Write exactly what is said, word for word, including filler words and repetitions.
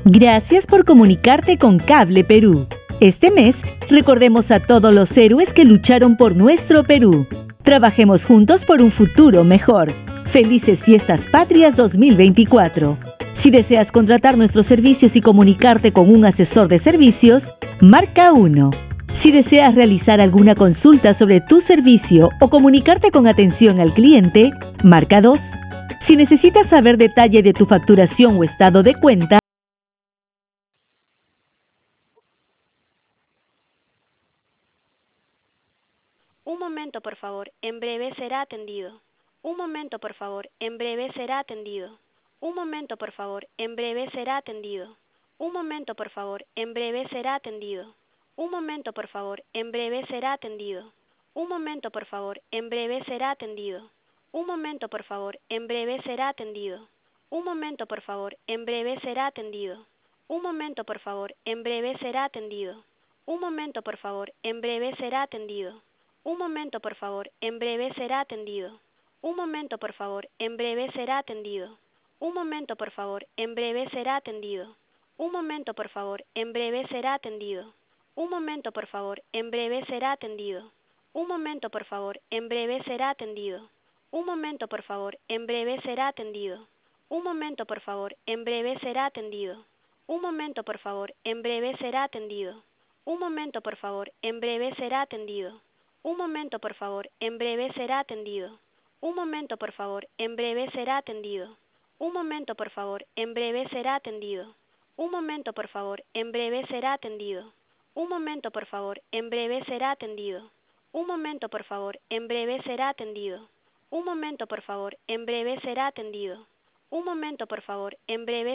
Gracias por comunicarte con Cable Perú. Este mes, recordemos a todos los héroes que lucharon por nuestro Perú. Trabajemos juntos por un futuro mejor. Felices Fiestas Patrias dos mil veinticuatro. Si deseas contratar nuestros servicios y comunicarte con un asesor de servicios, marca uno. Si deseas realizar alguna consulta sobre tu servicio o comunicarte con atención al cliente, marca dos. Si necesitas saber detalle de tu facturación o estado de cuenta, Un momento, por favor. En breve será atendido. Un momento, por favor. En breve será atendido. Un momento, por favor. En breve será atendido. Un momento, por favor. En breve será atendido. Un momento, por favor. En breve será atendido. Un momento, por favor. En breve será atendido. Un momento, por favor. En breve será atendido. Un momento, por favor. En breve será atendido. Un momento, por favor. En breve será atendido. Un momento, por favor. En breve será atendido. Un momento, por favor. En breve será atendido. Un momento, por favor. En breve será atendido. Un momento, por favor. En breve será atendido. Un momento, por favor. En breve será atendido. Un momento, por favor. En breve será atendido. Un momento, por favor. En breve será atendido. Un momento, por favor. En breve será atendido. Un momento, por favor. En breve será atendido. Un momento, por favor. En breve será atendido. Un momento, por favor. En breve será atendido. Un momento, por favor. En breve será atendido. Un momento, por favor. En breve será atendido. Un momento, por favor. En breve será atendido. Un momento, por favor. En breve será atendido. Un momento, por favor. En breve será atendido. Un momento, por favor. En breve será atendido. Un momento, por favor. En breve será atendido. Un momento, por favor. En breve